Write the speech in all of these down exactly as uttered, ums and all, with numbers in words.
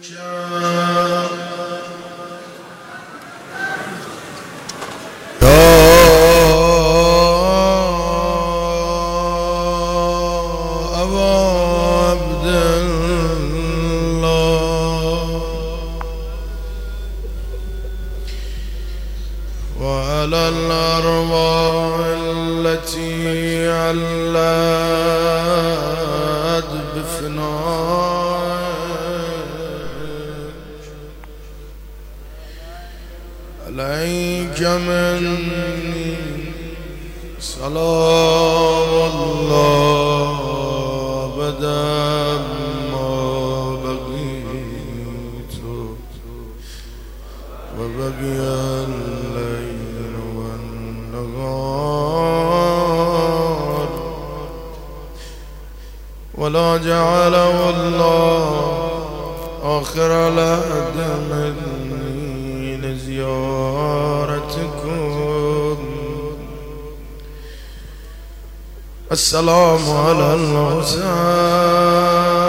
وعلى الأرواح التي علت بفنائك عليك مني صلاة الله أبدا ما بقيت وبقي الليل والنهار ولا جعله الله آخر العهد مني لزيارتكم. السلام على الحسين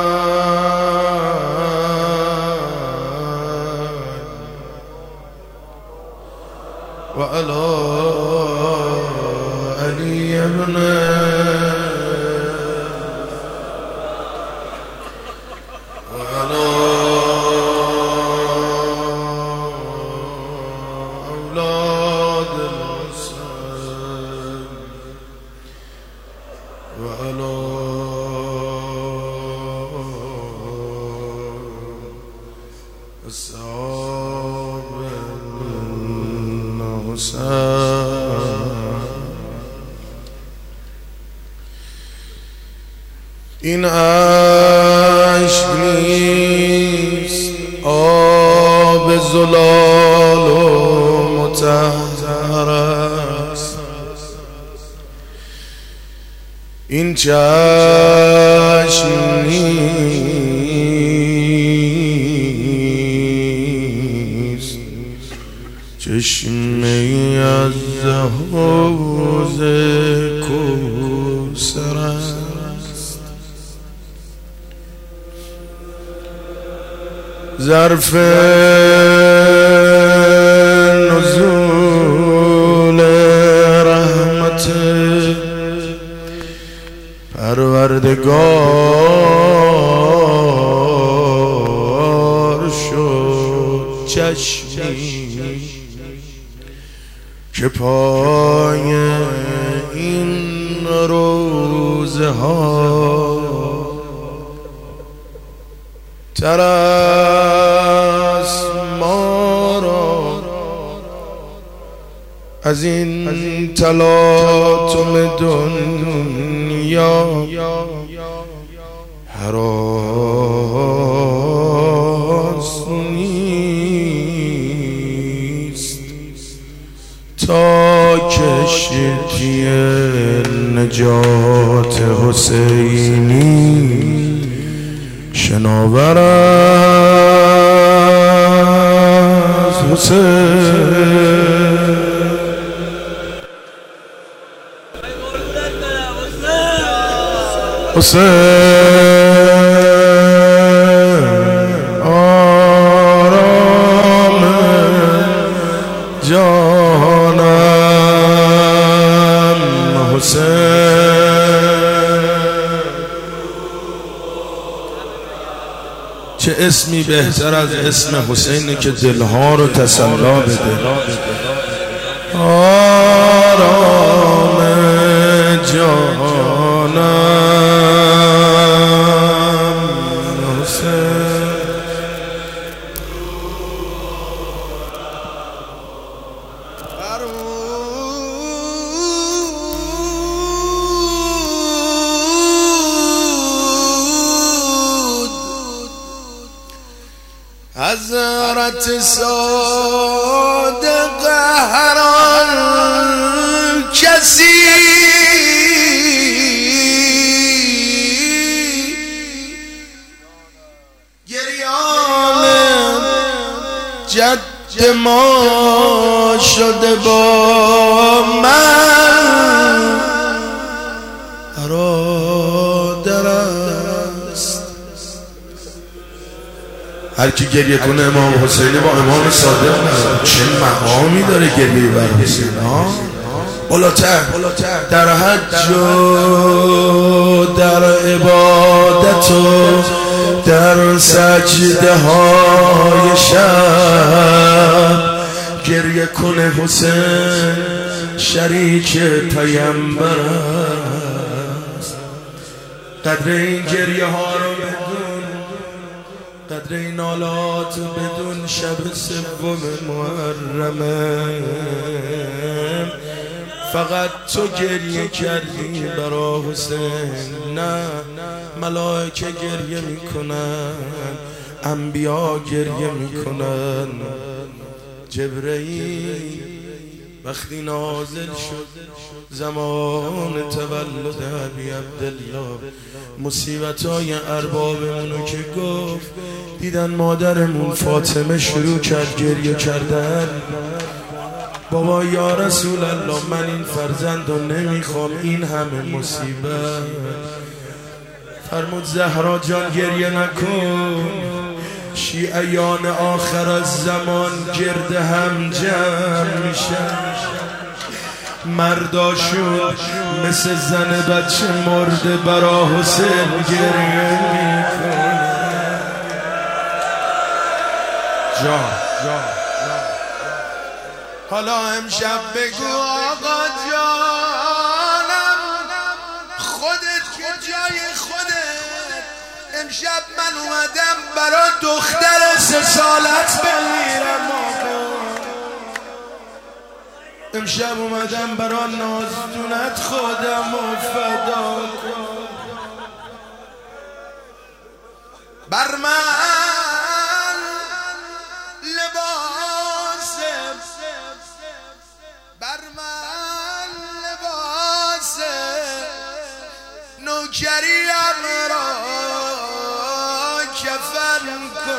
وعلى علي بن وعلى أولاد الحسين وعلى أصحاب الحسين. این عشق نیست آب زلال و مطهر است، این چشم نیست چشمه‌ای از حوض کوثر است. ظرف نزول رحمت پروردگار شد چشمی که پای این روزه ها تر از ما را از این تلاطم دنیا هراس نیست تا کشتی نجات حسینی شناور از حسین. حسین آرام جانم حسین. چه اسمی بهتر از اسم حسینه که دلها رو تسلا بده. آرام جانم حسین. حضرت صادق هر آن کسی گریان جد ما شده با من برادر است. هر کی گریه کنه امام حسینی با امام صادق نداره. چه مقامی داره گریه بر حسین ها؟ بالاتر در حج و در عبادت و در سجده های شب گریه کنه حسین شریک پیامبر است. قدر این گریه ها رو بدون، قدر این نالات بدون شب سوم محرمه فقط تو گریه کردی برا حسین. نه ملائکه گریه میکنن، انبیا گریه میکنن. جبرئیل وقتی نازل شد زمان تولد ابی عبدالله، مصیبتای اربابمونو که گفت، دیدن مادرمون فاطمه شروع کرد گریه کردن. بابا یا رسول الله من این فرزندو نمیخوام، این همه مصیبت. فرمود زهرا جان گریه نکن، شیعیان آخر از زمان گرد هم جمع میشن، مرداشون مثل زن بچه مرده برا حسین گریه میکن. جان حالا امشب بگو آقا جانم، خودت که جای خودت. امشب من اومدم برا دختر سه سالت بمیرم آقا. امشب اومدم برا نازدونت خودم و فدا کن. بر من لباسم، بر من لباس نوکریم را کفن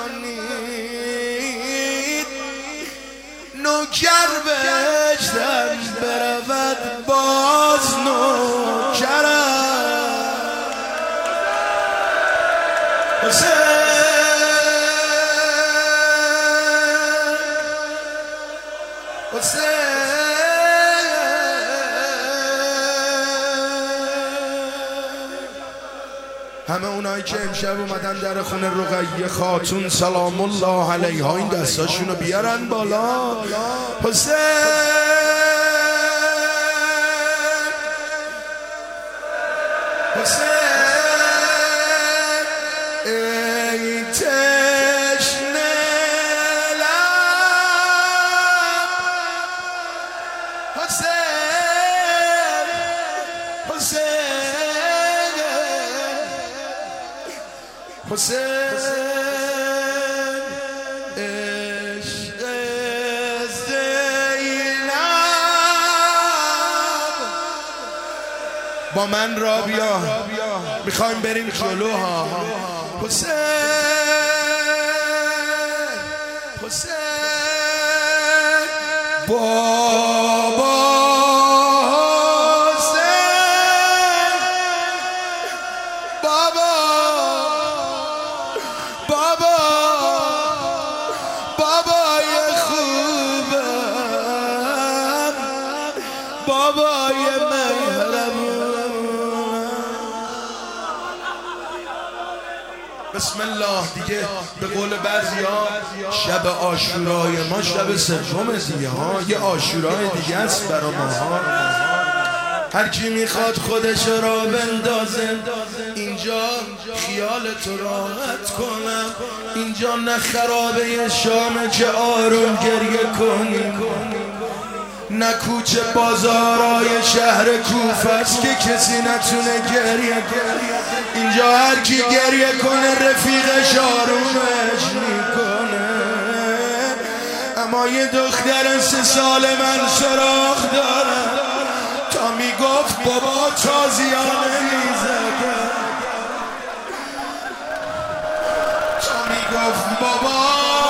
کنید. نوکر بهشتم برود باز نوکرم. حسین حسین همه اونایی که امشب اومدن در خونه رقیه خاتون سلام الله علیها این دستاشونو بیارن بالا. حسین حسین ای تشنه لب، حسین حسین حسین عشق زینب با من را بیا، میخوایم بریم جلو ها. حسین حسین بابا حسین بابا بابا بابای خوبم، بابای مهربونم. بسم الله دیگه. به قول بعضیا شب عاشورای ما شب سوم دیگه ها، یه عاشورای دیگه است برا ما ها. هر کی میخواد خودش را بندازه اینجا، خیال تو راحت کنم. اینجا نه خرابه شام که آروم گریه کنیم، نه کوچه بازارای شهر کوفه است که کسی نتونه گریه کنه. اینجا هر کی گریه کنه رفیقش آرومش میکنه. اما یه دختر سه سال من سراغ دارم، تا میگفت بابا تازیانه میزده، تا میگفت بابا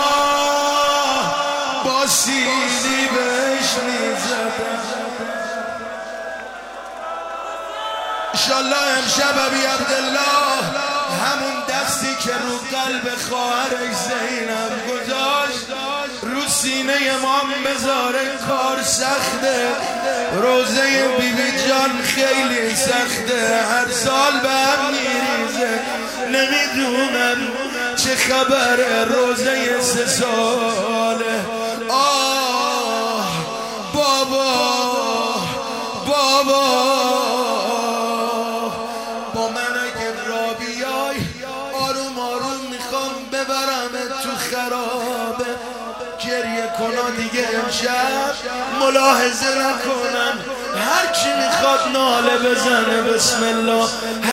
با سیلی بهش میزده. انشالله امشب ابی عبدالله همون دستی که رو قلب خواهرش زینب گذاشت رو سینه امام بذاره کار سخته. روزه بی بی جان خیلی سخته، هر سال به هم میریزه. نمیدونم چه خبره روزه سه ساله. آه بابا بابا با من اگه را بیای آروم آروم میخوام ببرم تو خرابه. گریه کنا دیگه امشب ملاحظه نکنم، هر کی میخواد ناله بزنه. بسم الله.